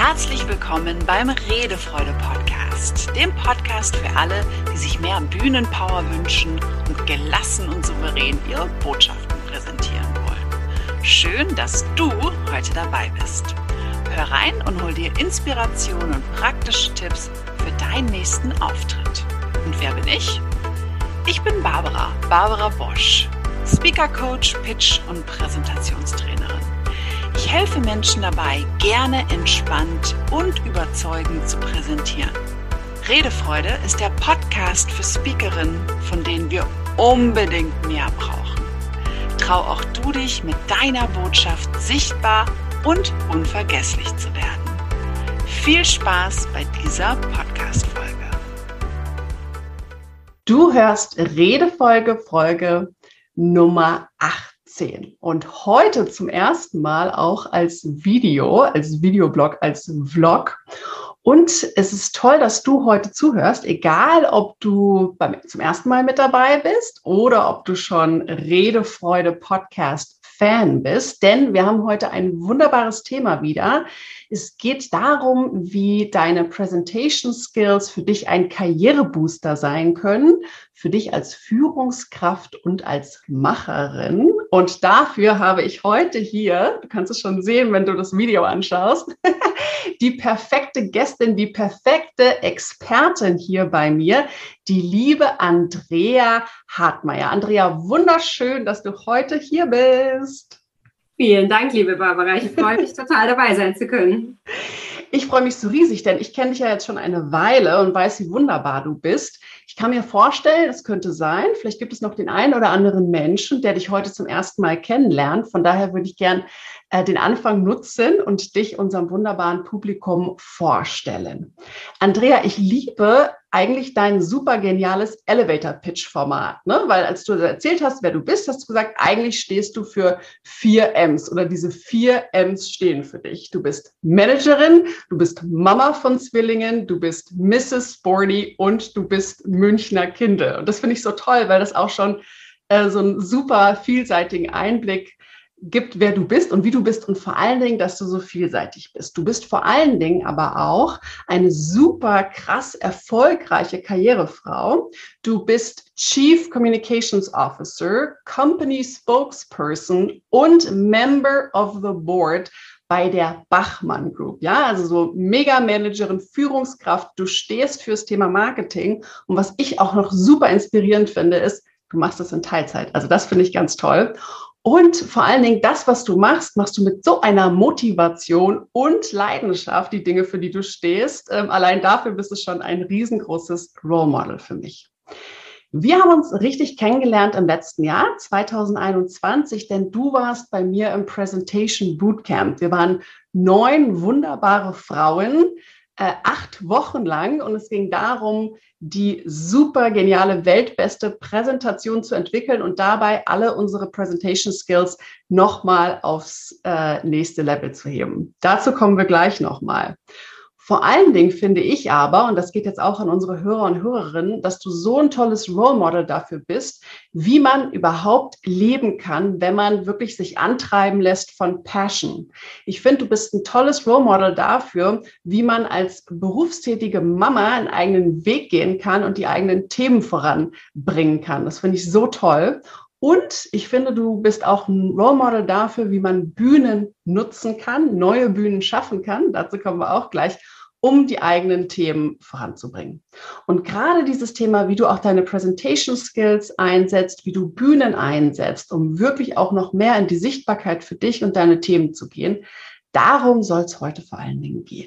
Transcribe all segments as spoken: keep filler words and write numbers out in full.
Herzlich willkommen beim Redefreude-Podcast, dem Podcast für alle, die sich mehr Bühnenpower wünschen und gelassen und souverän ihre Botschaften präsentieren wollen. Schön, dass du heute dabei bist. Hör rein und hol dir Inspiration und praktische Tipps für deinen nächsten Auftritt. Und wer bin ich? Ich bin Barbara, Barbara Bosch, Speaker Coach, Pitch und Präsentationstrainerin. Ich helfe Menschen dabei, gerne entspannt und überzeugend zu präsentieren. Redefreude ist der Podcast für Speakerinnen, von denen wir unbedingt mehr brauchen. Trau auch du dich, mit deiner Botschaft sichtbar und unvergesslich zu werden. Viel Spaß bei dieser Podcast-Folge. Du hörst Redefolge, Folge Nummer achtzehn und heute zum ersten Mal auch als Video, als Videoblog, als Vlog. Und es ist toll, dass du heute zuhörst, egal ob du beim, zum ersten Mal mit dabei bist oder ob du schon Redefreude Podcast Fan bist, denn wir haben heute ein wunderbares Thema wieder. Es geht darum, wie deine Presentation Skills für dich ein Karrierebooster sein können, für dich als Führungskraft und als Macherin. Und dafür habe ich heute hier, du kannst es schon sehen, wenn du das Video anschaust, die perfekte Gästin, die perfekte Expertin hier bei mir, die liebe Andrea Hartmeier. Andrea, wunderschön, dass du heute hier bist. Vielen Dank, liebe Barbara. Ich freue mich total, dabei sein zu können. Ich freue mich so riesig, denn ich kenne dich ja jetzt schon eine Weile und weiß, wie wunderbar du bist. Ich kann mir vorstellen, es könnte sein, vielleicht gibt es noch den einen oder anderen Menschen, der dich heute zum ersten Mal kennenlernt. Von daher würde ich gern äh, den Anfang nutzen und dich unserem wunderbaren Publikum vorstellen. Andrea, ich liebe eigentlich dein super geniales Elevator-Pitch-Format, ne? Weil als du erzählt hast, wer du bist, hast du gesagt, eigentlich stehst du für vier M's oder diese vier M's stehen für dich. Du bist Managerin, du bist Mama von Zwillingen, du bist Misses Sporty und du bist Münchner Kinde. Und das finde ich so toll, weil das auch schon äh, so einen super vielseitigen Einblick gibt, wer du bist und wie du bist und vor allen Dingen, dass du so vielseitig bist. Du bist vor allen Dingen aber auch eine super krass erfolgreiche Karrierefrau. Du bist Chief Communications Officer, Company Spokesperson und Member of the Board bei der Bachmann Group. Ja, also so Mega-Managerin, Führungskraft. Du stehst fürs Thema Marketing. Und was ich auch noch super inspirierend finde, ist, du machst das in Teilzeit. Also das finde ich ganz toll. Und vor allen Dingen das, was du machst, machst du mit so einer Motivation und Leidenschaft, die Dinge, für die du stehst. Ähm, allein dafür bist du schon ein riesengroßes Role Model für mich. Wir haben uns richtig kennengelernt im letzten Jahr, zwanzig einundzwanzig, denn du warst bei mir im Presentation Bootcamp. Wir waren neun wunderbare Frauen, äh, acht Wochen lang und es ging darum, die super geniale, weltbeste Präsentation zu entwickeln und dabei alle unsere Presentation Skills nochmal aufs äh, nächste Level zu heben. Dazu kommen wir gleich nochmal. Vor allen Dingen finde ich aber, und das geht jetzt auch an unsere Hörer und Hörerinnen, dass du so ein tolles Role Model dafür bist, wie man überhaupt leben kann, wenn man wirklich sich antreiben lässt von Passion. Ich finde, du bist ein tolles Role Model dafür, wie man als berufstätige Mama einen eigenen Weg gehen kann und die eigenen Themen voranbringen kann. Das finde ich so toll. Und ich finde, du bist auch ein Role Model dafür, wie man Bühnen nutzen kann, neue Bühnen schaffen kann. Dazu kommen wir auch gleich, um die eigenen Themen voranzubringen. Und gerade dieses Thema, wie du auch deine Presentation Skills einsetzt, wie du Bühnen einsetzt, um wirklich auch noch mehr in die Sichtbarkeit für dich und deine Themen zu gehen, darum soll es heute vor allen Dingen gehen.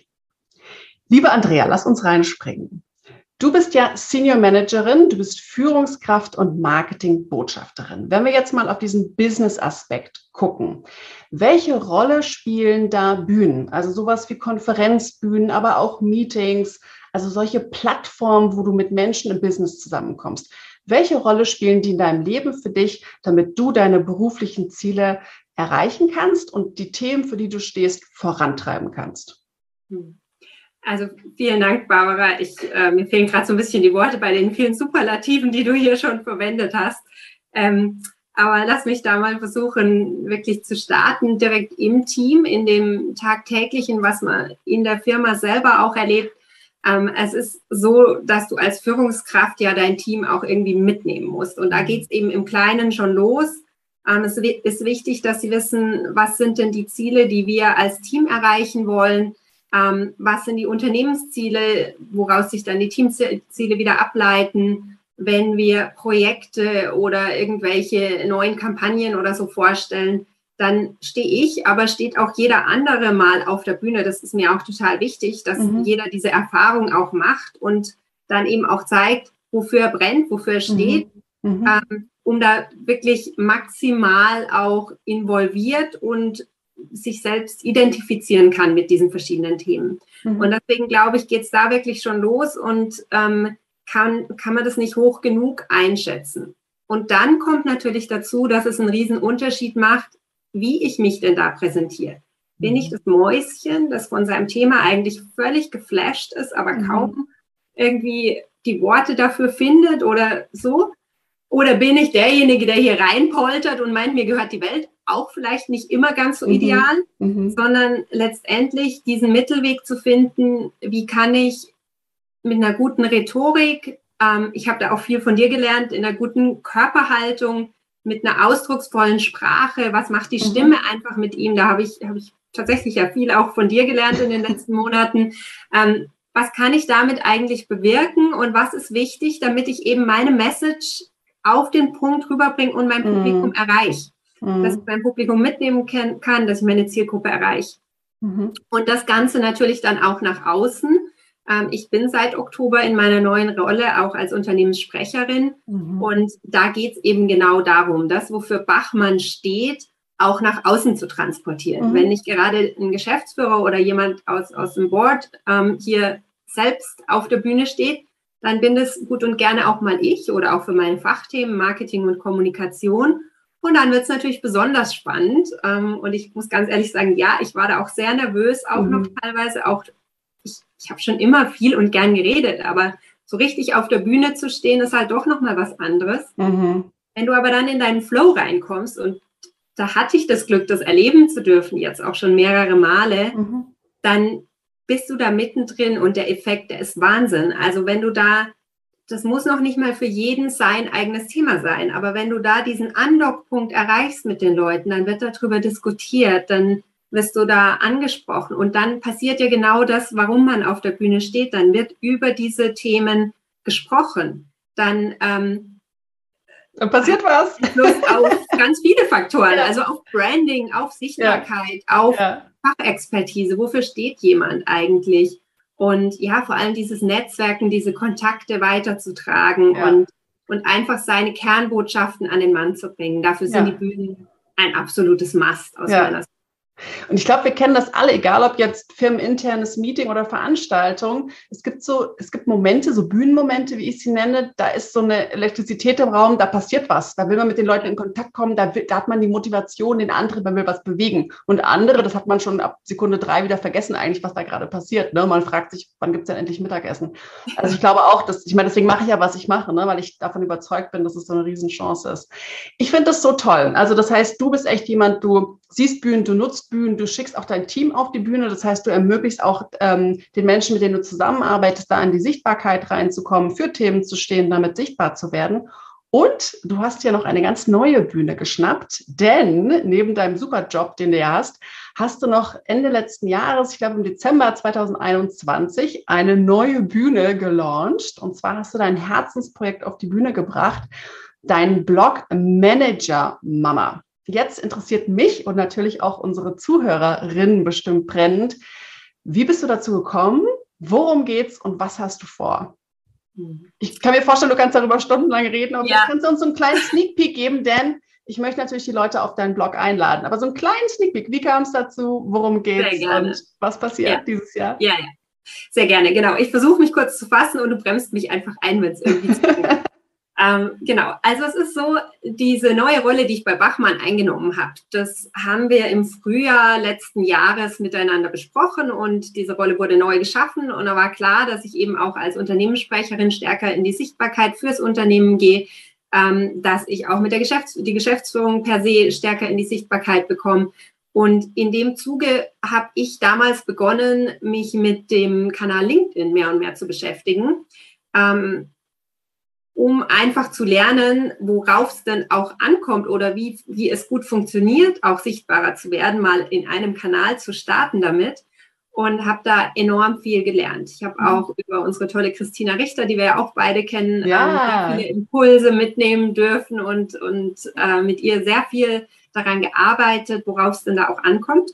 Liebe Andrea, lass uns reinspringen. Du bist ja Senior Managerin, du bist Führungskraft und Marketingbotschafterin. Wenn wir jetzt mal auf diesen Business-Aspekt gucken, welche Rolle spielen da Bühnen? Also sowas wie Konferenzbühnen, aber auch Meetings, also solche Plattformen, wo du mit Menschen im Business zusammenkommst. Welche Rolle spielen die in deinem Leben für dich, damit du deine beruflichen Ziele erreichen kannst und die Themen, für die du stehst, vorantreiben kannst? Hm. Also vielen Dank, Barbara. Ich, äh, mir fehlen gerade so ein bisschen die Worte bei den vielen Superlativen, die du hier schon verwendet hast. Ähm, Aber lass mich da mal versuchen, wirklich zu starten, direkt im Team, in dem Tagtäglichen, was man in der Firma selber auch erlebt. Ähm, es ist so, dass du als Führungskraft ja dein Team auch irgendwie mitnehmen musst. Und da geht es eben im Kleinen schon los. Ähm, es ist wichtig, dass sie wissen, was sind denn die Ziele, die wir als Team erreichen wollen. Ähm, was sind die Unternehmensziele, woraus sich dann die Teamziele wieder ableiten, wenn wir Projekte oder irgendwelche neuen Kampagnen oder so vorstellen, dann stehe ich, aber steht auch jeder andere mal auf der Bühne. Das ist mir auch total wichtig, dass mhm. jeder diese Erfahrung auch macht und dann eben auch zeigt, wofür er brennt, wofür er steht, mhm. ähm, um da wirklich maximal auch involviert und sich selbst identifizieren kann mit diesen verschiedenen Themen. Mhm. Und deswegen, glaube ich, geht es da wirklich schon los und ähm, kann, kann man das nicht hoch genug einschätzen. Und dann kommt natürlich dazu, dass es einen riesen Unterschied macht, wie ich mich denn da präsentiere. Bin mhm. ich das Mäuschen, das von seinem Thema eigentlich völlig geflasht ist, aber mhm. kaum irgendwie die Worte dafür findet oder so? Oder bin ich derjenige, der hier reinpoltert und meint, mir gehört die Welt? Auch vielleicht nicht immer ganz so mhm. ideal, mhm. sondern letztendlich diesen Mittelweg zu finden, wie kann ich mit einer guten Rhetorik, ähm, ich habe da auch viel von dir gelernt, in einer guten Körperhaltung, mit einer ausdrucksvollen Sprache, was macht die Stimme mhm. einfach mit ihm, da habe ich, habe ich tatsächlich ja viel auch von dir gelernt in den letzten Monaten. Ähm, was kann ich damit eigentlich bewirken und was ist wichtig, damit ich eben meine Message auf den Punkt rüberbringe und mein Publikum mhm. erreiche. Mhm. Dass ich mein Publikum mitnehmen kann, dass ich meine Zielgruppe erreiche. Mhm. Und das Ganze natürlich dann auch nach außen. Ähm, ich bin seit Oktober in meiner neuen Rolle auch als Unternehmenssprecherin. Mhm. Und da geht es eben genau darum, das, wofür Bachmann steht, auch nach außen zu transportieren. Mhm. Wenn nicht gerade ein Geschäftsführer oder jemand aus, aus dem Board ähm, hier selbst auf der Bühne steht, dann bin das gut und gerne auch mal ich oder auch für meine Fachthemen Marketing und Kommunikation. Und dann wird es natürlich besonders spannend. Ähm, und ich muss ganz ehrlich sagen, ja, ich war da auch sehr nervös, auch mhm. noch teilweise. Auch ich, ich habe schon immer viel und gern geredet, aber so richtig auf der Bühne zu stehen, ist halt doch nochmal was anderes. Mhm. Wenn du aber dann in deinen Flow reinkommst, und da hatte ich das Glück, das erleben zu dürfen, jetzt auch schon mehrere Male, mhm. dann bist du da mittendrin und der Effekt, der ist Wahnsinn. Also wenn du da, das muss noch nicht mal für jeden sein eigenes Thema sein, aber wenn du da diesen Andockpunkt erreichst mit den Leuten, dann wird darüber diskutiert, dann wirst du da angesprochen und dann passiert ja genau das, warum man auf der Bühne steht, dann wird über diese Themen gesprochen. Dann, ähm, dann passiert was. Plus auf ganz viele Faktoren, ja. Also auf Branding, auf Sichtbarkeit, ja. auf ja. Fachexpertise, wofür steht jemand eigentlich? Und ja, vor allem dieses Netzwerken, diese Kontakte weiterzutragen ja. und, und einfach seine Kernbotschaften an den Mann zu bringen. Dafür sind ja. die Bühnen ein absolutes Must aus ja. meiner Sicht. Und ich glaube, wir kennen das alle, egal ob jetzt firmeninternes Meeting oder Veranstaltung. Es gibt so, es gibt Momente, so Bühnenmomente, wie ich sie nenne, da ist so eine Elektrizität im Raum, da passiert was. Da will man mit den Leuten in Kontakt kommen, da, will, da hat man die Motivation, den anderen, man will was bewegen. Und andere, das hat man schon ab Sekunde drei wieder vergessen eigentlich, was da gerade passiert. Ne? Man fragt sich, wann gibt es denn endlich Mittagessen? Also ich glaube auch, dass, ich meine, deswegen mache ich ja, was ich mache, ne? Weil ich davon überzeugt bin, dass es so eine Riesenchance ist. Ich finde das so toll. Also das heißt, du bist echt jemand, du siehst Bühnen, du nutzt Bühnen, du schickst auch dein Team auf die Bühne. Das heißt, du ermöglichst auch ähm, den Menschen, mit denen du zusammenarbeitest, da in die Sichtbarkeit reinzukommen, für Themen zu stehen, damit sichtbar zu werden. Und du hast ja noch eine ganz neue Bühne geschnappt, denn neben deinem Superjob, den du ja hast, hast du noch Ende letzten Jahres, ich glaube im Dezember zweitausendeinundzwanzig, eine neue Bühne gelauncht. Und zwar hast du dein Herzensprojekt auf die Bühne gebracht, deinen Blog Manager Mama. Jetzt interessiert mich und natürlich auch unsere Zuhörerinnen bestimmt brennend, wie bist du dazu gekommen, worum geht's und was hast du vor? Ich kann mir vorstellen, du kannst darüber stundenlang reden und ja. Jetzt kannst du uns so einen kleinen Sneak Peek geben, denn ich möchte natürlich die Leute auf deinen Blog einladen. Aber so einen kleinen Sneak Peek, wie kam es dazu, worum geht's und was passiert ja. dieses Jahr? Ja, ja, sehr gerne, genau. Ich versuche mich kurz zu fassen und du bremst mich einfach ein, wenn es irgendwie zu tun ist. Ähm, genau, also es ist so, diese neue Rolle, die ich bei Bachmann eingenommen habe, das haben wir im Frühjahr letzten Jahres miteinander besprochen und diese Rolle wurde neu geschaffen und da war klar, dass ich eben auch als Unternehmenssprecherin stärker in die Sichtbarkeit fürs Unternehmen gehe, ähm, dass ich auch mit der Geschäfts- die Geschäftsführung per se stärker in die Sichtbarkeit bekomme. Und in dem Zuge habe ich damals begonnen, mich mit dem Kanal LinkedIn mehr und mehr zu beschäftigen, ähm, um einfach zu lernen, worauf es denn auch ankommt oder wie, wie es gut funktioniert, auch sichtbarer zu werden, mal in einem Kanal zu starten damit. Und habe da enorm viel gelernt. Ich habe auch über unsere tolle Christina Richter, die wir ja auch beide kennen, ja. ähm, viele Impulse mitnehmen dürfen und, und äh, mit ihr sehr viel daran gearbeitet, worauf es denn da auch ankommt.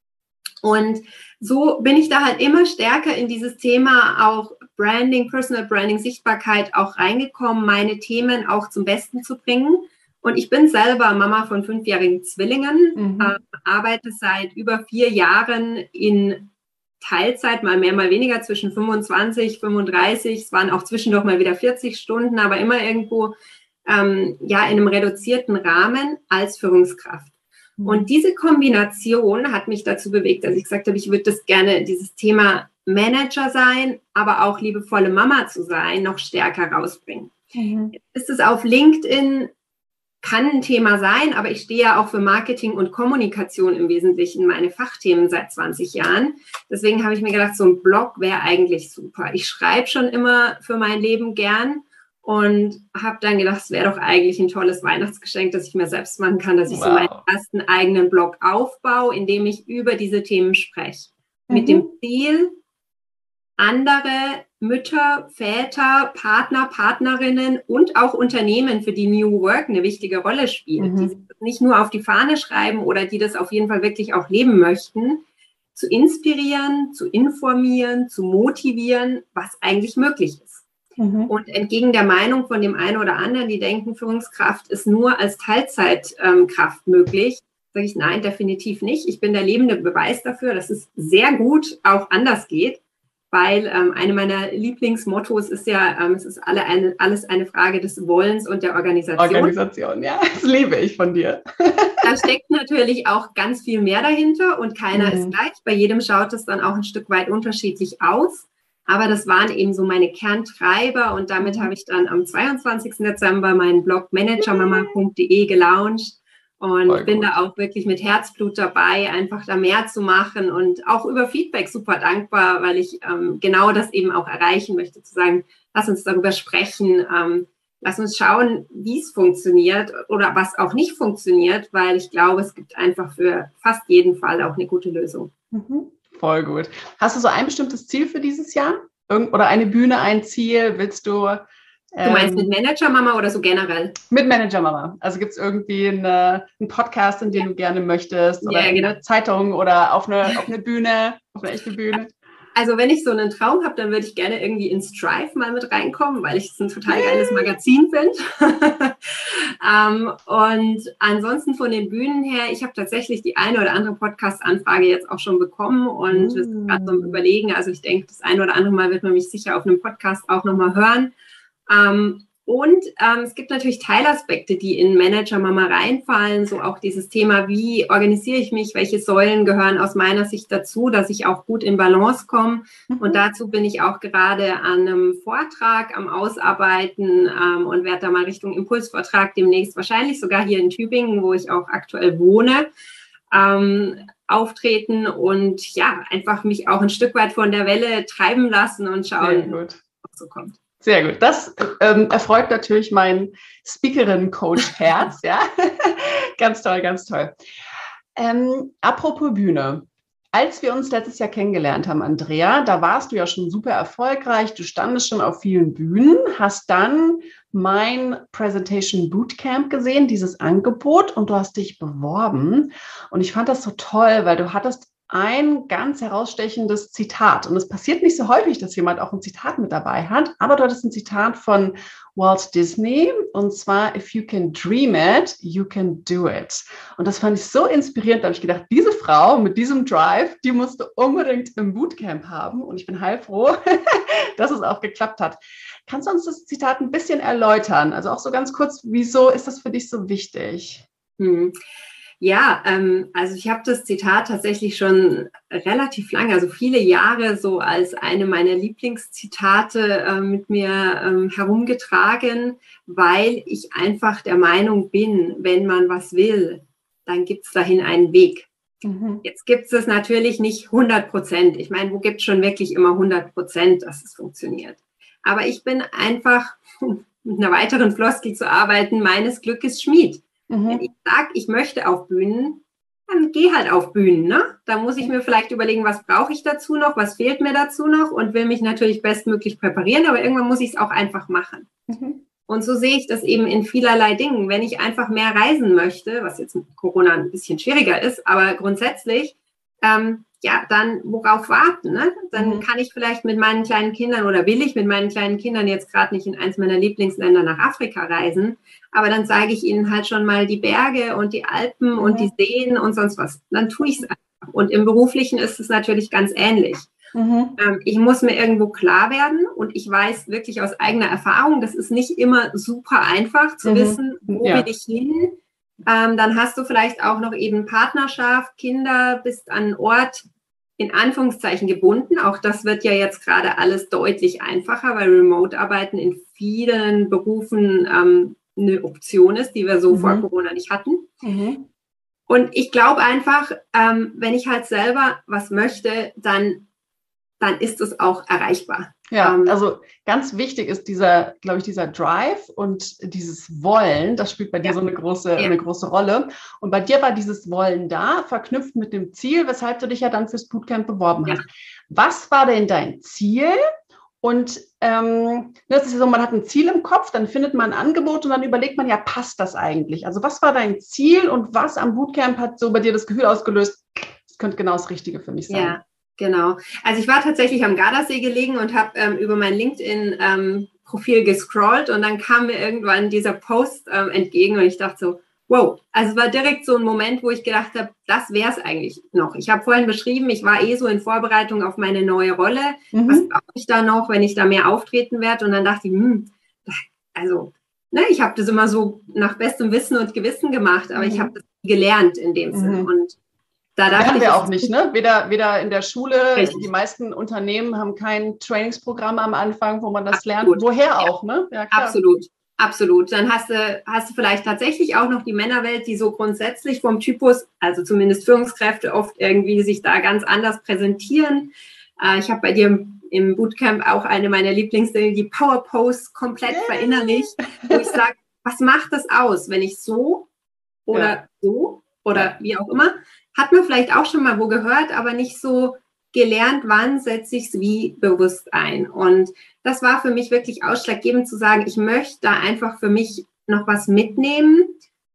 Und so bin ich da halt immer stärker in dieses Thema auch Branding, Personal Branding, Sichtbarkeit auch reingekommen, meine Themen auch zum Besten zu bringen. Und ich bin selber Mama von fünfjährigen Zwillingen, mhm. äh, arbeite seit über vier Jahren in Teilzeit, mal mehr, mal weniger, zwischen fünfundzwanzig, fünfunddreißig, es waren auch zwischendurch mal wieder vierzig Stunden, aber immer irgendwo ähm, ja in einem reduzierten Rahmen als Führungskraft. Mhm. Und diese Kombination hat mich dazu bewegt, dass ich gesagt habe, ich würde das gerne, dieses Thema Manager sein, aber auch liebevolle Mama zu sein, noch stärker rausbringen. Mhm. Jetzt ist es auf LinkedIn, kann ein Thema sein, aber ich stehe ja auch für Marketing und Kommunikation im Wesentlichen, meine Fachthemen seit zwanzig Jahren. Deswegen habe ich mir gedacht, so ein Blog wäre eigentlich super. Ich schreibe schon immer für mein Leben gern und habe dann gedacht, es wäre doch eigentlich ein tolles Weihnachtsgeschenk, das ich mir selbst machen kann, dass ich wow. so meinen ersten eigenen Blog aufbaue, in dem ich über diese Themen spreche. Mhm. Mit dem Ziel, andere Mütter, Väter, Partner, Partnerinnen und auch Unternehmen, für die New Work eine wichtige Rolle spielt, mhm. die sich nicht nur auf die Fahne schreiben oder die das auf jeden Fall wirklich auch leben möchten, zu inspirieren, zu informieren, zu motivieren, was eigentlich möglich ist. Mhm. Und entgegen der Meinung von dem einen oder anderen, die denken, Führungskraft ist nur als Teilzeitkraft möglich, sage ich, nein, definitiv nicht. Ich bin der lebende Beweis dafür, dass es sehr gut auch anders geht. Weil ähm, eine meiner Lieblingsmottos ist ja, ähm, es ist alle eine, alles eine Frage des Wollens und der Organisation. Organisation, ja, das liebe ich von dir. Da steckt natürlich auch ganz viel mehr dahinter und keiner mhm. ist gleich. Bei jedem schaut es dann auch ein Stück weit unterschiedlich aus. Aber das waren eben so meine Kerntreiber und damit mhm. habe ich dann am zweiundzwanzigsten Dezember meinen Blog managermama punkt de gelauncht. Und Voll bin gut. Da auch wirklich mit Herzblut dabei, einfach da mehr zu machen und auch über Feedback super dankbar, weil ich ähm, genau das eben auch erreichen möchte, zu sagen, lass uns darüber sprechen, ähm, lass uns schauen, wie es funktioniert oder was auch nicht funktioniert, weil ich glaube, es gibt einfach für fast jeden Fall auch eine gute Lösung. Mhm. Voll gut. Hast du so ein bestimmtes Ziel für dieses Jahr? Irgend- oder eine Bühne, ein Ziel? Willst du... Du meinst mit Manager-Mama oder so generell? Mit Manager-Mama. Also gibt es irgendwie eine, einen Podcast, in den ja. du gerne möchtest oder ja, genau. eine Zeitung oder auf eine, auf eine Bühne, auf eine echte Bühne? Also wenn ich so einen Traum habe, dann würde ich gerne irgendwie ins Strive mal mit reinkommen, weil ich es ein total geiles Magazin finde. um, und ansonsten von den Bühnen her, ich habe tatsächlich die eine oder andere Podcast-Anfrage jetzt auch schon bekommen und mm. wir sind gerade so am Überlegen. Also ich denke, das eine oder andere Mal wird man mich sicher auf einem Podcast auch nochmal hören. Ähm, und ähm, es gibt natürlich Teilaspekte, die in Manager-Mama reinfallen, so auch dieses Thema, wie organisiere ich mich, welche Säulen gehören aus meiner Sicht dazu, dass ich auch gut in Balance komme. Mhm. Und dazu bin ich auch gerade an einem Vortrag am Ausarbeiten ähm, und werde da mal Richtung Impulsvortrag demnächst, wahrscheinlich sogar hier in Tübingen, wo ich auch aktuell wohne, ähm, auftreten und ja, einfach mich auch ein Stück weit von der Welle treiben lassen und schauen, was so kommt. Sehr gut. Das ähm, erfreut natürlich mein Speakerin-Coach-Herz. Ja, ganz toll, ganz toll. Ähm, apropos Bühne. Als wir uns letztes Jahr kennengelernt haben, Andrea, da warst du ja schon super erfolgreich. Du standest schon auf vielen Bühnen, hast dann mein Presentation Bootcamp gesehen, dieses Angebot, und du hast dich beworben. Und ich fand das so toll, weil du hattest ein ganz herausstechendes Zitat. Und es passiert nicht so häufig, dass jemand auch ein Zitat mit dabei hat, aber du hattest ein Zitat von Walt Disney, und zwar, if you can dream it, you can do it. Und das fand ich so inspirierend, da habe ich gedacht, diese Frau mit diesem Drive, die musste unbedingt im Bootcamp haben, und ich bin heilfroh, dass es auch geklappt hat. Kannst du uns das Zitat ein bisschen erläutern? Also auch so ganz kurz, wieso ist das für dich so wichtig? Hm. Ja, ähm, also ich habe das Zitat tatsächlich schon relativ lange, also viele Jahre so als eine meiner Lieblingszitate äh, mit mir ähm, herumgetragen, weil ich einfach der Meinung bin, wenn man was will, dann gibt es dahin einen Weg. Mhm. Jetzt gibt es natürlich nicht hundert Prozent. Ich meine, wo gibt es schon wirklich immer hundert Prozent, dass es funktioniert? Aber ich bin einfach, mit einer weiteren Floskel zu arbeiten, meines Glückes Schmied. Mhm. Wenn ich sage, ich möchte auf Bühnen, dann geh halt auf Bühnen. Ne? Da muss ich mir vielleicht überlegen, was brauche ich dazu noch, was fehlt mir dazu noch und will mich natürlich bestmöglich präparieren, aber irgendwann muss ich es auch einfach machen. Mhm. Und so sehe ich das eben in vielerlei Dingen. Wenn ich einfach mehr reisen möchte, was jetzt mit Corona ein bisschen schwieriger ist, aber grundsätzlich, ähm, ja, dann worauf warten? Ne? Dann mhm. kann ich vielleicht mit meinen kleinen Kindern oder will ich mit meinen kleinen Kindern jetzt gerade nicht in eins meiner Lieblingsländer nach Afrika reisen, aber dann zeige ich ihnen halt schon mal die Berge und die Alpen mhm. und die Seen und sonst was. Dann tue ich es einfach. Und im Beruflichen ist es natürlich ganz ähnlich. Mhm. Ähm, ich muss mir irgendwo klar werden und ich weiß wirklich aus eigener Erfahrung, das ist nicht immer super einfach zu mhm. wissen, wo ja. will ich hin. Ähm, dann hast du vielleicht auch noch eben Partnerschaft, Kinder, bist an einen Ort in Anführungszeichen gebunden. Auch das wird ja jetzt gerade alles deutlich einfacher, weil Remote-Arbeiten in vielen Berufen ähm, eine Option ist, die wir so mhm. vor Corona nicht hatten. Mhm. Und ich glaube einfach, ähm, wenn ich halt selber was möchte, dann dann ist es auch erreichbar. Ja, also ganz wichtig ist dieser, glaube ich, dieser Drive und dieses Wollen, das spielt bei dir ja. so eine große, ja. eine große Rolle. Und bei dir war dieses Wollen da, verknüpft mit dem Ziel, weshalb du dich ja dann fürs Bootcamp beworben hast. Ja. Was war denn dein Ziel? Und ähm, das ist ja so, man hat ein Ziel im Kopf, dann findet man ein Angebot und dann überlegt man, ja, passt das eigentlich? Also was war dein Ziel und was am Bootcamp hat so bei dir das Gefühl ausgelöst, das könnte genau das Richtige für mich sein? Ja. Genau. Also ich war tatsächlich am Gardasee gelegen und habe ähm, über mein LinkedIn-Profil ähm, gescrollt und dann kam mir irgendwann dieser Post ähm, entgegen und ich dachte so, wow. Also es war direkt so ein Moment, wo ich gedacht habe, das wäre es eigentlich noch. Ich habe vorhin beschrieben, ich war eh so in Vorbereitung auf meine neue Rolle. Mhm. Was brauche ich da noch, wenn ich da mehr auftreten werde? Und dann dachte ich, hm, also ne, ich habe das immer so nach bestem Wissen und Gewissen gemacht, aber mhm. ich habe das gelernt in dem mhm. Sinne. Und da lernen wir auch nicht, ne? Weder, weder in der Schule, richtig. Die meisten Unternehmen haben kein Trainingsprogramm am Anfang, wo man das absolut. Lernt. Woher auch, ne? Ja, klar. Absolut, absolut. Dann hast du, hast du vielleicht tatsächlich auch noch die Männerwelt, die so grundsätzlich vom Typus, also zumindest Führungskräfte, oft irgendwie sich da ganz anders präsentieren. Äh, ich habe bei dir im Bootcamp auch eine meiner Lieblingsdinge, die Power Pose, komplett yeah. verinnerlicht, wo ich sage, was macht das aus, wenn ich so oder ja. so oder ja. wie auch immer, hat man vielleicht auch schon mal wo gehört, aber nicht so gelernt, wann setze ich es wie bewusst ein. Und das war für mich wirklich ausschlaggebend zu sagen, ich möchte da einfach für mich noch was mitnehmen.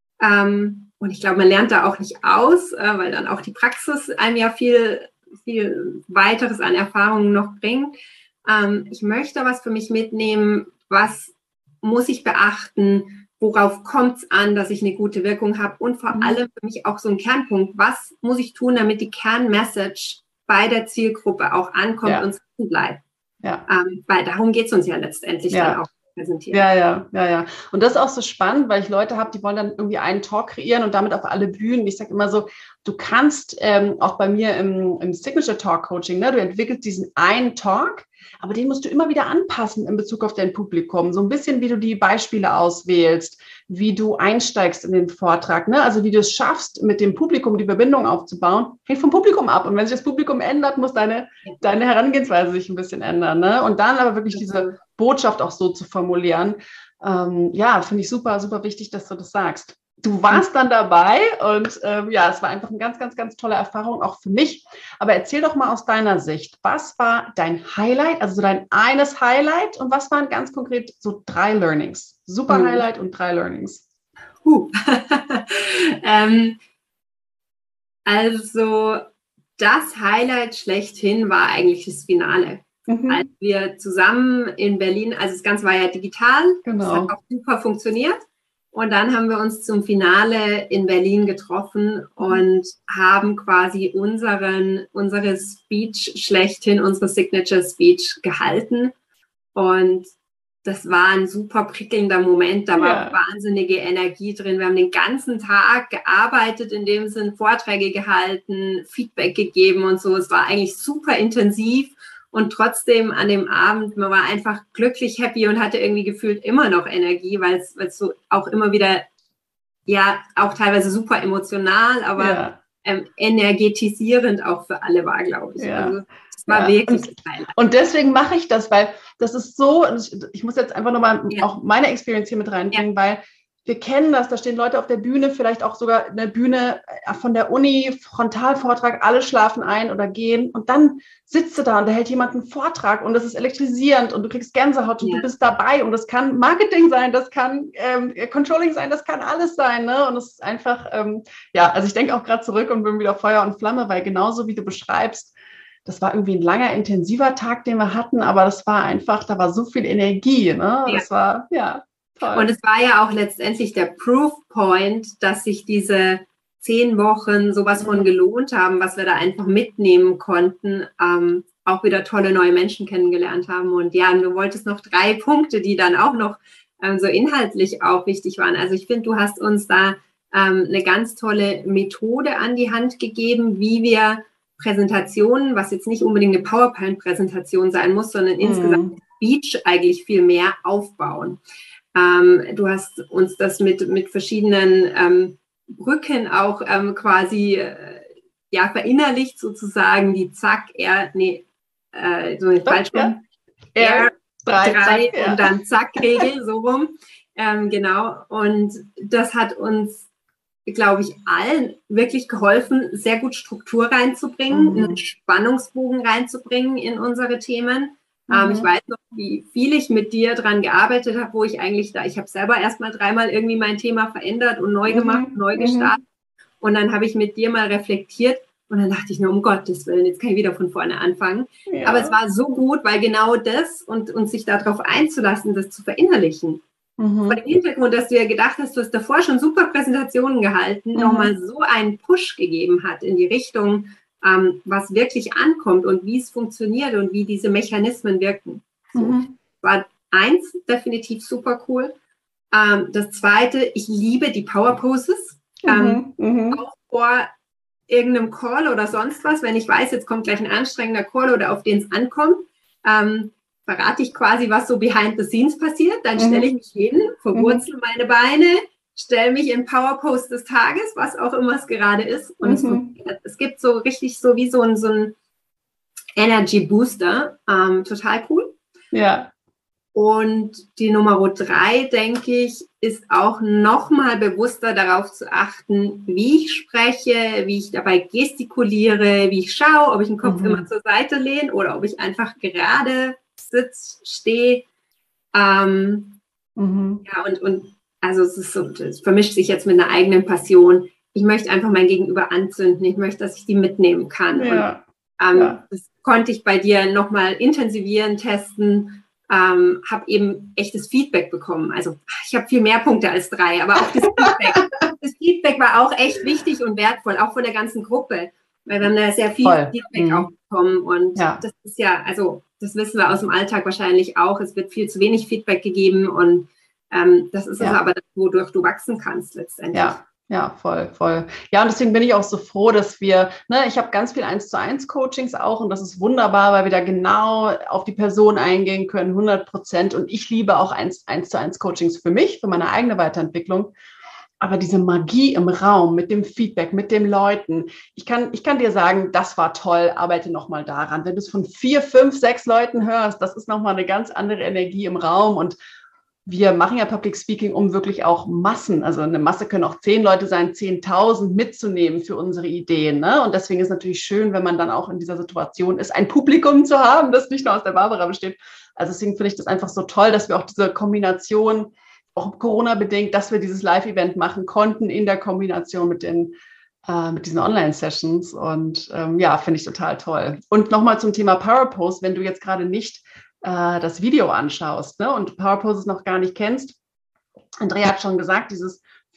Ähm, und ich glaube, man lernt da auch nicht aus, äh, weil dann auch die Praxis einem ja viel, viel weiteres an Erfahrungen noch bringt. Ähm, ich möchte was für mich mitnehmen, was muss ich beachten, worauf kommt es an, dass ich eine gute Wirkung habe und vor mhm. allem für mich auch so ein Kernpunkt, was muss ich tun, damit die Kernmessage bei der Zielgruppe auch ankommt ja. und sitzen bleibt. Ja. Ähm, weil darum geht es uns ja letztendlich ja. dann auch präsentieren. Ja, ja, ja, ja. Und das ist auch so spannend, weil ich Leute habe, die wollen dann irgendwie einen Talk kreieren und damit auf alle Bühnen. Ich sage immer so, du kannst ähm, auch bei mir im, im Signature Talk Coaching, ne, du entwickelst diesen einen Talk, aber den musst du immer wieder anpassen in Bezug auf dein Publikum. So ein bisschen, wie du die Beispiele auswählst, wie du einsteigst in den Vortrag, ne? Also wie du es schaffst, mit dem Publikum die Verbindung aufzubauen, hängt vom Publikum ab. Und wenn sich das Publikum ändert, muss deine, deine Herangehensweise sich ein bisschen ändern, ne? Und dann aber wirklich diese Botschaft auch so zu formulieren. Ähm, ja, finde ich super, super wichtig, dass du das sagst. Du warst dann dabei und ähm, ja, es war einfach eine ganz, ganz, ganz tolle Erfahrung, auch für mich. Aber erzähl doch mal aus deiner Sicht, was war dein Highlight, also so dein eines Highlight und was waren ganz konkret so drei Learnings? Super mhm. Highlight und drei Learnings. Uh. ähm, also das Highlight schlechthin war eigentlich das Finale. Mhm. Als wir zusammen in Berlin, also das Ganze war ja digital, genau. Das hat auch super funktioniert. Und dann haben wir uns zum Finale in Berlin getroffen und haben quasi unseren, unsere Speech schlechthin, unsere Signature Speech gehalten. Und das war ein super prickelnder Moment, da war ja. wahnsinnige Energie drin. Wir haben den ganzen Tag gearbeitet, in dem Sinn Vorträge gehalten, Feedback gegeben und so. Es war eigentlich super intensiv und trotzdem an dem Abend, man war einfach glücklich, happy und hatte irgendwie gefühlt immer noch Energie, weil es, weil es so auch immer wieder, ja, auch teilweise super emotional, aber ja. ähm, energetisierend auch für alle war, glaube ich. Ja. Also das war ja. wirklich und, geil. Und deswegen mache ich das, weil das ist so, ich muss jetzt einfach nochmal ja. auch meine Experience hier mit reinbringen, ja. weil wir kennen das, da stehen Leute auf der Bühne, vielleicht auch sogar eine Bühne von der Uni, Frontalvortrag, alle schlafen ein oder gehen und dann sitzt du da und da hält jemand einen Vortrag und das ist elektrisierend und du kriegst Gänsehaut und ja. du bist dabei und das kann Marketing sein, das kann ähm, Controlling sein, das kann alles sein, ne? Und es ist einfach, ähm, ja, also ich denke auch gerade zurück und bin wieder Feuer und Flamme, weil genauso wie du beschreibst, das war irgendwie ein langer, intensiver Tag, den wir hatten, aber das war einfach, da war so viel Energie, ne? Ja. Das war, ja, toll. Und es war ja auch letztendlich der Proof Point, dass sich diese zehn Wochen sowas von gelohnt haben, was wir da einfach mitnehmen konnten, ähm, auch wieder tolle neue Menschen kennengelernt haben. Und ja, du wolltest noch drei Punkte, die dann auch noch ähm, so inhaltlich auch wichtig waren. Also ich finde, du hast uns da ähm, eine ganz tolle Methode an die Hand gegeben, wie wir Präsentationen, was jetzt nicht unbedingt eine PowerPoint-Präsentation sein muss, sondern mm. insgesamt Speech eigentlich viel mehr aufbauen. Ähm, du hast uns das mit, mit verschiedenen ähm, Brücken auch ähm, quasi äh, ja, verinnerlicht sozusagen, die Zack, R, nee, äh, so nicht falsch rum, R, drei, drei Zack, ja. und dann Zack-Regel, so rum. Ähm, genau, und das hat uns, glaube ich, allen wirklich geholfen, sehr gut Struktur reinzubringen, mhm. einen Spannungsbogen reinzubringen in unsere Themen. Mhm. Ähm, ich weiß noch, wie viel ich mit dir dran gearbeitet habe, wo ich eigentlich da, ich habe selber erst mal dreimal irgendwie mein Thema verändert und neu gemacht, mhm. neu gestartet. Mhm. Und dann habe ich mit dir mal reflektiert und dann dachte ich nur, um Gottes Willen, jetzt kann ich wieder von vorne anfangen. Ja. Aber es war so gut, weil genau das und, und sich darauf einzulassen, das zu verinnerlichen. Mhm. Vor dem Hintergrund, dass du ja gedacht hast, du hast davor schon super Präsentationen gehalten, mhm. nochmal so einen Push gegeben hat in die Richtung, ähm, was wirklich ankommt und wie es funktioniert und wie diese Mechanismen wirken. So. Mhm. War eins definitiv super cool. Ähm, das zweite, ich liebe die Power Poses. Ähm, mhm. Auch vor irgendeinem Call oder sonst was, wenn ich weiß, jetzt kommt gleich ein anstrengender Call oder auf den es ankommt, ähm, verrate ich quasi, was so behind the scenes passiert. Dann stelle ich mich hin, verwurzel mhm. meine Beine, stelle mich in Power Pose des Tages, was auch immer es gerade ist. Und mhm. es, es gibt so richtig so wie so ein, so ein Energy Booster. Ähm, total cool. Ja. Und die Nummer drei, denke ich, ist auch nochmal bewusster darauf zu achten, wie ich spreche, wie ich dabei gestikuliere, wie ich schaue, ob ich den Kopf mhm. immer zur Seite lehne oder ob ich einfach gerade sitze, stehe. Ähm, mhm. Ja, und, und also es ist so, es vermischt sich jetzt mit einer eigenen Passion. Ich möchte einfach mein Gegenüber anzünden. Ich möchte, dass ich die mitnehmen kann. Ja. Und ähm, ja. das konnte ich bei dir nochmal intensivieren, testen. Ähm, habe eben echtes Feedback bekommen. Also ich habe viel mehr Punkte als drei, aber auch das Feedback. Das Feedback war auch echt wichtig und wertvoll, auch von der ganzen Gruppe, weil wir haben da sehr viel Voll. Feedback mhm. auch bekommen und ja. das ist ja, also das wissen wir aus dem Alltag wahrscheinlich auch, es wird viel zu wenig Feedback gegeben und ähm, das ist ja. es aber, wodurch du wachsen kannst letztendlich. Ja. Ja, voll, voll. Ja, und deswegen bin ich auch so froh, dass wir, ne, ich habe ganz viel eins zu eins Coachings auch und das ist wunderbar, weil wir da genau auf die Person eingehen können, hundert Prozent. Und ich liebe auch eins zu eins Coachings für mich, für meine eigene Weiterentwicklung. Aber diese Magie im Raum mit dem Feedback, mit den Leuten, ich kann, ich kann dir sagen, das war toll, arbeite nochmal daran. Wenn du es von vier, fünf, sechs Leuten hörst, das ist nochmal eine ganz andere Energie im Raum und wir machen ja Public Speaking, um wirklich auch Massen, also eine Masse können auch zehn Leute sein, zehntausend mitzunehmen für unsere Ideen. Ne? Und deswegen ist es natürlich schön, wenn man dann auch in dieser Situation ist, ein Publikum zu haben, das nicht nur aus der Barbara besteht. Also deswegen finde ich das einfach so toll, dass wir auch diese Kombination, auch Corona-bedingt, dass wir dieses Live-Event machen konnten in der Kombination mit den äh, mit diesen Online-Sessions. Und ähm, ja, finde ich total toll. Und nochmal zum Thema Power Pose, wenn du jetzt gerade nicht das Video anschaust, ne, und Power Poses noch gar nicht kennst. Andrea hat schon gesagt, dieses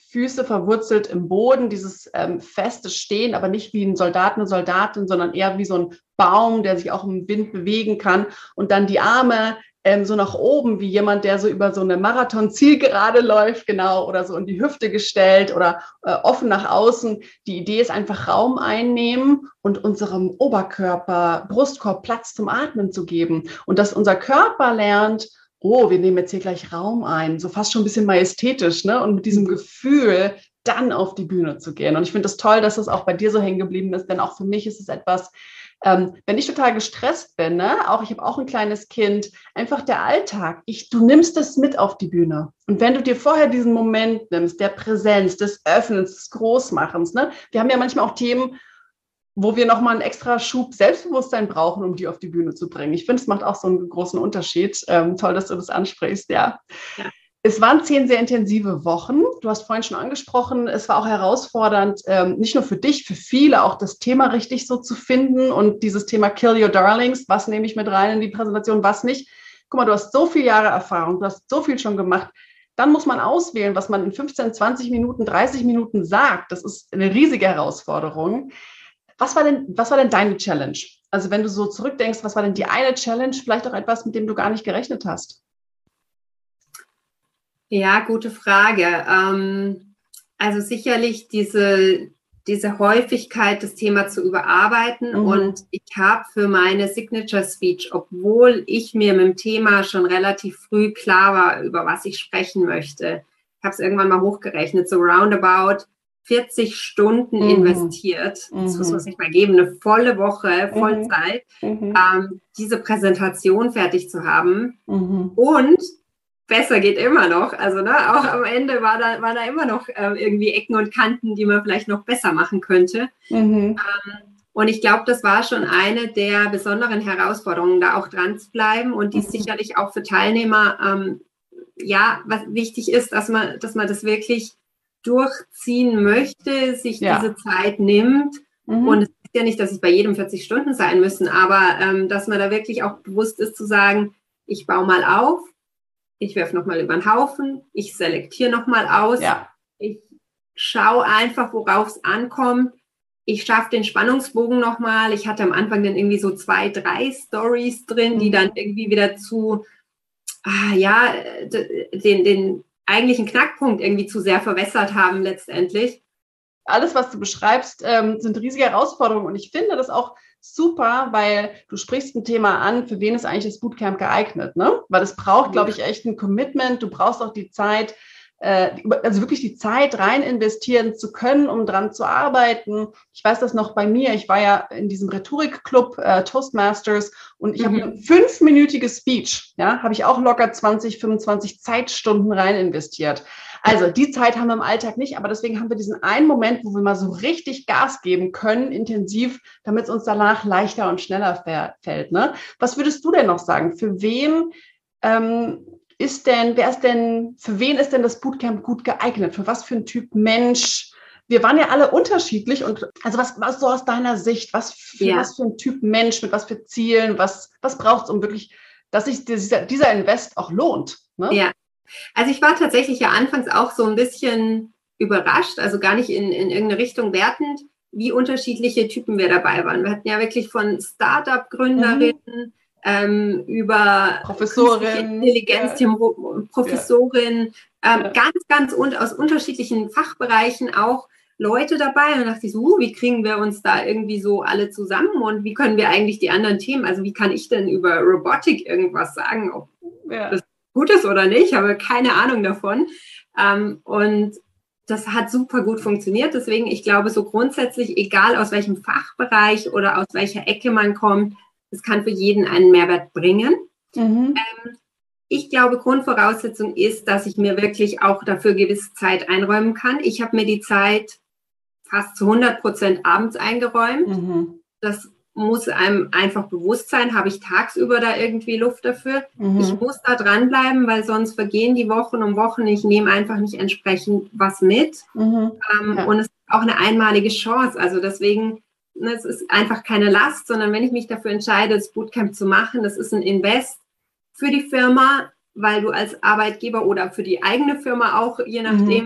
Füße verwurzelt im Boden, dieses ähm, feste Stehen, aber nicht wie ein Soldat, eine Soldatin, sondern eher wie so ein Baum, der sich auch im Wind bewegen kann. Und dann die Arme ähm, so nach oben, wie jemand, der so über so eine Marathon-Zielgerade läuft, genau, oder so in die Hüfte gestellt oder äh, offen nach außen. Die Idee ist einfach Raum einnehmen und unserem Oberkörper, Brustkorb Platz zum Atmen zu geben. Und dass unser Körper lernt, oh, wir nehmen jetzt hier gleich Raum ein, so fast schon ein bisschen majestätisch, ne? Und mit diesem Gefühl dann auf die Bühne zu gehen. Und ich finde es das toll, dass es auch bei dir so hängen geblieben ist, denn auch für mich ist es etwas, ähm, wenn ich total gestresst bin, ne? Auch ich habe auch ein kleines Kind, einfach der Alltag, ich, du nimmst es mit auf die Bühne. Und wenn du dir vorher diesen Moment nimmst, der Präsenz, des Öffnens, des Großmachens, ne? Wir haben ja manchmal auch Themen, wo wir nochmal einen extra Schub Selbstbewusstsein brauchen, um die auf die Bühne zu bringen. Ich finde, es macht auch so einen großen Unterschied. Ähm, toll, dass du das ansprichst, ja. ja. Es waren zehn sehr intensive Wochen. Du hast vorhin schon angesprochen, es war auch herausfordernd, ähm, nicht nur für dich, für viele auch das Thema richtig so zu finden und dieses Thema Kill Your Darlings, was nehme ich mit rein in die Präsentation, was nicht. Guck mal, du hast so viele Jahre Erfahrung, du hast so viel schon gemacht. Dann muss man auswählen, was man in fünfzehn, zwanzig Minuten, dreißig Minuten sagt. Das ist eine riesige Herausforderung. Was war denn, was war denn deine Challenge? Also wenn du so zurückdenkst, was war denn die eine Challenge? Vielleicht auch etwas, mit dem du gar nicht gerechnet hast? Ja, gute Frage. Ähm, also sicherlich diese, diese Häufigkeit, das Thema zu überarbeiten. Mhm. Und ich habe für meine Signature Speech, obwohl ich mir mit dem Thema schon relativ früh klar war, über was ich sprechen möchte, ich habe es irgendwann mal hochgerechnet, so roundabout vierzig Stunden mhm. investiert, das muss man sich mal geben, eine volle Woche, Vollzeit, mhm. ähm, diese Präsentation fertig zu haben. Mhm. Und besser geht immer noch, also ne, auch am Ende war da, war da immer noch ähm, irgendwie Ecken und Kanten, die man vielleicht noch besser machen könnte. Mhm. Ähm, und ich glaube, das war schon eine der besonderen Herausforderungen, da auch dran zu bleiben und die mhm. sicherlich auch für Teilnehmer, ähm, ja, was wichtig ist, dass man, dass man das wirklich durchziehen möchte, sich ja. diese Zeit nimmt. Mhm. Und es ist ja nicht, dass es bei jedem vierzig Stunden sein müssen, aber ähm, dass man da wirklich auch bewusst ist zu sagen, ich baue mal auf, ich werfe nochmal über den Haufen, ich selektiere nochmal aus, ja. ich schaue einfach, worauf es ankommt, ich schaffe den Spannungsbogen nochmal. Ich hatte am Anfang dann irgendwie so zwei, drei Stories drin, mhm. die dann irgendwie wieder zu, ah, ja, den, den eigentlichen Knackpunkt irgendwie zu sehr verwässert haben letztendlich. Alles, was du beschreibst, ähm, sind riesige Herausforderungen und ich finde das auch super, weil du sprichst ein Thema an, für wen ist eigentlich das Bootcamp geeignet, ne? Weil es braucht, glaube ich, echt ein Commitment, du brauchst auch die Zeit, äh, also wirklich die Zeit rein investieren zu können, um dran zu arbeiten. Ich weiß das noch bei mir, ich war ja in diesem Rhetorikclub äh, Toastmasters und ich mhm. habe ein fünfminütiges Speech, ja, habe ich auch locker zwanzig, fünfundzwanzig Zeitstunden rein investiert. Also die Zeit haben wir im Alltag nicht, aber deswegen haben wir diesen einen Moment, wo wir mal so richtig Gas geben können, intensiv, damit es uns danach leichter und schneller fällt. Ne? Was würdest du denn noch sagen? Für wen ähm, ist denn, wer ist denn, für wen ist denn das Bootcamp gut geeignet? Für was für ein Typ Mensch? Wir waren ja alle unterschiedlich und also was, was so aus deiner Sicht, was für, ja. was für ein Typ Mensch, mit was für Zielen, was, was braucht es, um wirklich, dass sich dieser, dieser Invest auch lohnt? Ne? Ja. Also ich war tatsächlich ja anfangs auch so ein bisschen überrascht, also gar nicht in, in irgendeine Richtung wertend, wie unterschiedliche Typen wir dabei waren. Wir hatten ja wirklich von Start-up-Gründerinnen mhm. ähm, über Professorin, Intelligenz, ja. Professorin, ja. Ähm, ja. ganz, ganz un- aus unterschiedlichen Fachbereichen auch Leute dabei. Und da dachte ich so, uh, wie kriegen wir uns da irgendwie so alle zusammen und wie können wir eigentlich die anderen Themen, also wie kann ich denn über Robotik irgendwas sagen, ob ja. das gut ist oder nicht, habe keine Ahnung davon. Ähm, und das hat super gut funktioniert. Deswegen, ich glaube, so grundsätzlich, egal aus welchem Fachbereich oder aus welcher Ecke man kommt, es kann für jeden einen Mehrwert bringen. Mhm. Ähm, ich glaube, Grundvoraussetzung ist, dass ich mir wirklich auch dafür gewisse Zeit einräumen kann. Ich habe mir die Zeit fast zu hundert Prozent abends eingeräumt. Mhm. Das muss einem einfach bewusst sein, habe ich tagsüber da irgendwie Luft dafür. Mhm. Ich muss da dranbleiben, weil sonst vergehen die Wochen um Wochen. Ich nehme einfach nicht entsprechend was mit. Mhm. Ähm, ja. Und es ist auch eine einmalige Chance. Also deswegen, ne, es ist einfach keine Last, sondern wenn ich mich dafür entscheide, das Bootcamp zu machen, das ist ein Invest für die Firma, weil du als Arbeitgeber oder für die eigene Firma auch, je nachdem, mhm.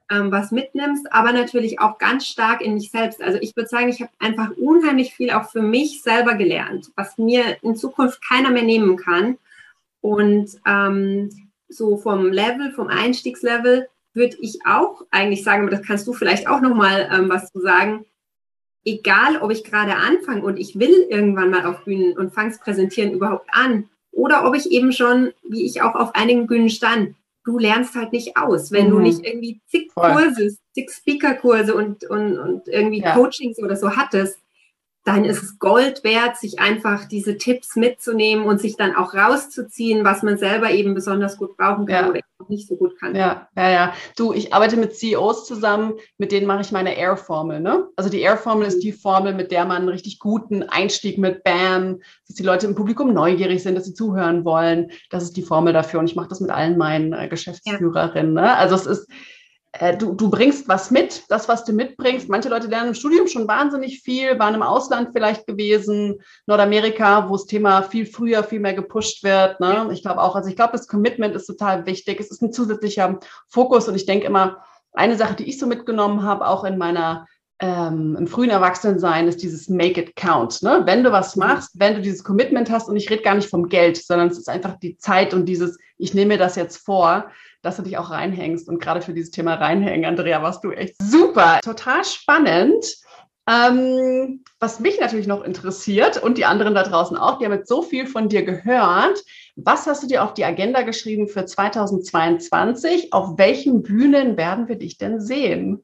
ähm, was mitnimmst, aber natürlich auch ganz stark in mich selbst. Also ich würde sagen, ich habe einfach unheimlich viel auch für mich selber gelernt, was mir in Zukunft keiner mehr nehmen kann. Und ähm, so vom Level, vom Einstiegslevel würde ich auch eigentlich sagen, aber das kannst du vielleicht auch nochmal ähm, was zu sagen, egal ob ich gerade anfange und ich will irgendwann mal auf Bühnen und fange es präsentieren überhaupt an oder ob ich eben schon, wie ich auch auf einigen Bühnen stand, du lernst halt nicht aus, wenn mhm. du nicht irgendwie zig Voll. Kurse, zig Speaker-Kurse und, und, und irgendwie ja. Coachings oder so hattest, dann ist es Gold wert, sich einfach diese Tipps mitzunehmen und sich dann auch rauszuziehen, was man selber eben besonders gut brauchen kann ja. oder auch nicht so gut kann. Ja, ja, ja. Du, ich arbeite mit C E Os zusammen, mit denen mache ich meine Air-Formel, ne? Also die Air-Formel mhm. ist die Formel, mit der man einen richtig guten Einstieg mit Bam, dass die Leute im Publikum neugierig sind, dass sie zuhören wollen. Das ist die Formel dafür und ich mache das mit allen meinen äh, Geschäftsführerinnen. Ja. Ne? Also es ist Du, du bringst was mit, das, was du mitbringst. Manche Leute lernen im Studium schon wahnsinnig viel, waren im Ausland vielleicht gewesen, Nordamerika, wo das Thema viel früher, viel mehr gepusht wird. Ne? Ich glaube auch, also ich glaube, das Commitment ist total wichtig. Es ist ein zusätzlicher Fokus und ich denke immer, eine Sache, die ich so mitgenommen habe, auch in meiner ähm, im frühen Erwachsenensein, ist dieses Make it count. Ne? Wenn du was machst, wenn du dieses Commitment hast, und ich rede gar nicht vom Geld, sondern es ist einfach die Zeit und dieses, ich nehme mir das jetzt vor, dass du dich auch reinhängst. Und gerade für dieses Thema reinhängen, Andrea, warst du echt super. Total spannend. Ähm, was mich natürlich noch interessiert und die anderen da draußen auch, die haben jetzt so viel von dir gehört. Was hast du dir auf die Agenda geschrieben für zweitausendzweiundzwanzig? Auf welchen Bühnen werden wir dich denn sehen?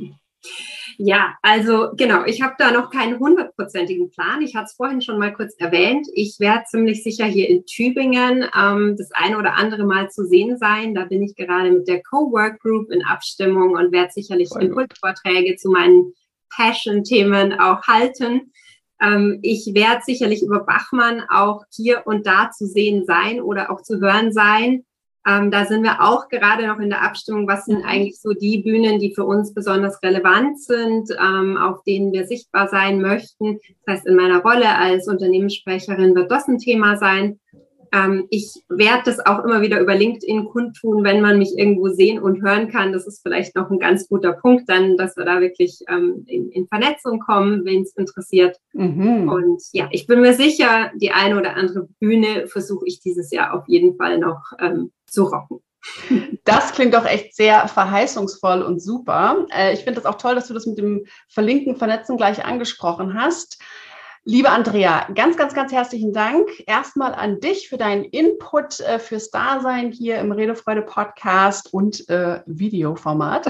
Ja, also genau, ich habe da noch keinen hundertprozentigen Plan. Ich hatte es vorhin schon mal kurz erwähnt. Ich werde ziemlich sicher hier in Tübingen ähm, das eine oder andere Mal zu sehen sein. Da bin ich gerade mit der Cowork Group in Abstimmung und werde sicherlich Impulsvorträge zu meinen Passion-Themen auch halten. Ähm, ich werde sicherlich über Bachmann auch hier und da zu sehen sein oder auch zu hören sein. Ähm, da sind wir auch gerade noch in der Abstimmung, was sind eigentlich so die Bühnen, die für uns besonders relevant sind, ähm, auf denen wir sichtbar sein möchten. Das heißt, in meiner Rolle als Unternehmenssprecherin wird das ein Thema sein. Ähm, ich werde das auch immer wieder über LinkedIn kundtun, wenn man mich irgendwo sehen und hören kann. Das ist vielleicht noch ein ganz guter Punkt, dann, dass wir da wirklich ähm, in, in Vernetzung kommen, wen es interessiert. Mhm. Und ja, ich bin mir sicher, die eine oder andere Bühne versuche ich dieses Jahr auf jeden Fall noch ähm, zu rocken. Das klingt doch echt sehr verheißungsvoll und super. Äh, ich finde das auch toll, dass du das mit dem Verlinken, Vernetzen gleich angesprochen hast. Liebe Andrea, ganz, ganz, ganz herzlichen Dank erstmal an dich für deinen Input, äh, fürs Dasein hier im Redefreude-Podcast und äh, Videoformat.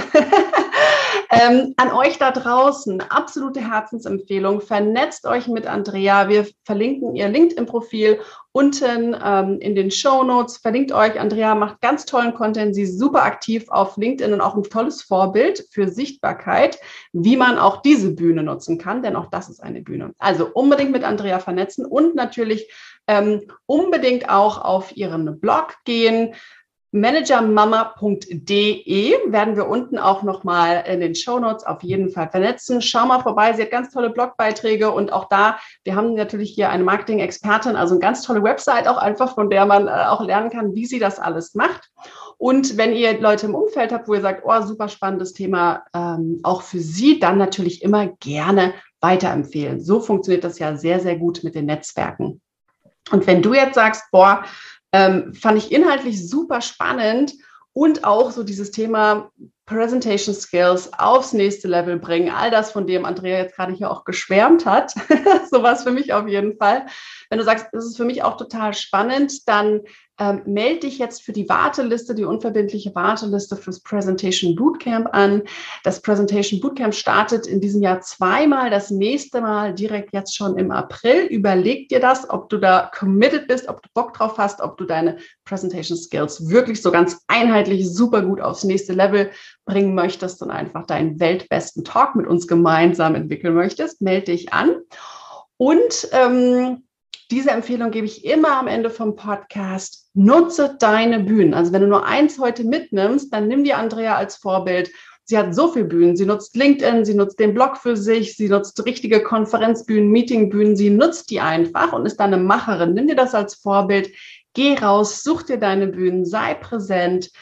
ähm, an euch da draußen, absolute Herzensempfehlung, vernetzt euch mit Andrea. Wir verlinken ihr LinkedIn-Profil unten ähm, in den Shownotes. Verlinkt euch. Andrea macht ganz tollen Content. Sie ist super aktiv auf LinkedIn und auch ein tolles Vorbild für Sichtbarkeit, wie man auch diese Bühne nutzen kann, denn auch das ist eine Bühne. Also unbedingt mit Andrea vernetzen und natürlich ähm, unbedingt auch auf ihren Blog gehen. managermama punkt de werden wir unten auch nochmal in den Shownotes auf jeden Fall vernetzen. Schau mal vorbei, sie hat ganz tolle Blogbeiträge und auch da, wir haben natürlich hier eine Marketing-Expertin, also eine ganz tolle Website auch einfach, von der man äh, auch lernen kann, wie sie das alles macht. Und wenn ihr Leute im Umfeld habt, wo ihr sagt, oh, super spannendes Thema, ähm, auch für sie, dann natürlich immer gerne weiterempfehlen. So funktioniert das ja sehr, sehr gut mit den Netzwerken. Und wenn du jetzt sagst, boah, Ähm, fand ich inhaltlich super spannend und auch so dieses Thema Presentation Skills aufs nächste Level bringen. All das, von dem Andrea jetzt gerade hier auch geschwärmt hat. So war es für mich auf jeden Fall. Wenn du sagst, das ist für mich auch total spannend, dann ähm, melde dich jetzt für die Warteliste, die unverbindliche Warteliste fürs Presentation Bootcamp an. Das Presentation Bootcamp startet in diesem Jahr zweimal, das nächste Mal direkt jetzt schon im April. Überleg dir das, ob du da committed bist, ob du Bock drauf hast, ob du deine Presentation Skills wirklich so ganz einheitlich super gut aufs nächste Level bringen möchtest und einfach deinen weltbesten Talk mit uns gemeinsam entwickeln möchtest, melde dich an. Und ähm, diese Empfehlung gebe ich immer am Ende vom Podcast. Nutze deine Bühnen. Also wenn du nur eins heute mitnimmst, dann nimm dir Andrea als Vorbild. Sie hat so viele Bühnen. Sie nutzt LinkedIn, sie nutzt den Blog für sich, sie nutzt richtige Konferenzbühnen, Meetingbühnen. Sie nutzt die einfach und ist dann eine Macherin. Nimm dir das als Vorbild. Geh raus, such dir deine Bühnen, sei präsent.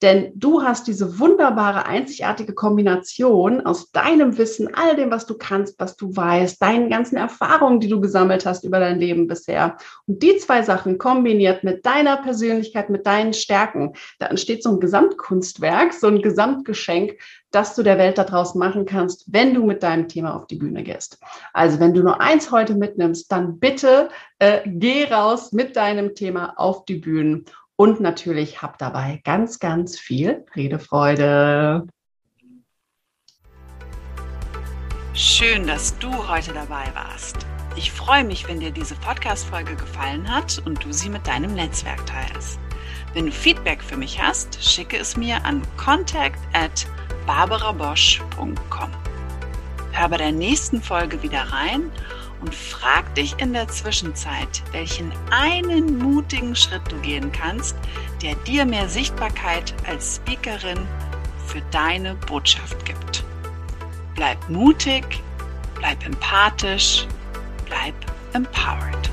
Denn du hast diese wunderbare, einzigartige Kombination aus deinem Wissen, all dem, was du kannst, was du weißt, deinen ganzen Erfahrungen, die du gesammelt hast über dein Leben bisher. Und die zwei Sachen kombiniert mit deiner Persönlichkeit, mit deinen Stärken, da entsteht so ein Gesamtkunstwerk, so ein Gesamtgeschenk, das du der Welt da draußen machen kannst, wenn du mit deinem Thema auf die Bühne gehst. Also wenn du nur eins heute mitnimmst, dann bitte äh, geh raus mit deinem Thema auf die Bühnen. Und natürlich hab dabei ganz, ganz viel Redefreude. Schön, dass du heute dabei warst. Ich freue mich, wenn dir diese Podcast-Folge gefallen hat und du sie mit deinem Netzwerk teilst. Wenn du Feedback für mich hast, schicke es mir an contact at barbara bosch punkt com. Hör bei der nächsten Folge wieder rein und frag dich in der Zwischenzeit, welchen einen mutigen Schritt du gehen kannst, der dir mehr Sichtbarkeit als Speakerin für deine Botschaft gibt. Bleib mutig, bleib empathisch, bleib empowered.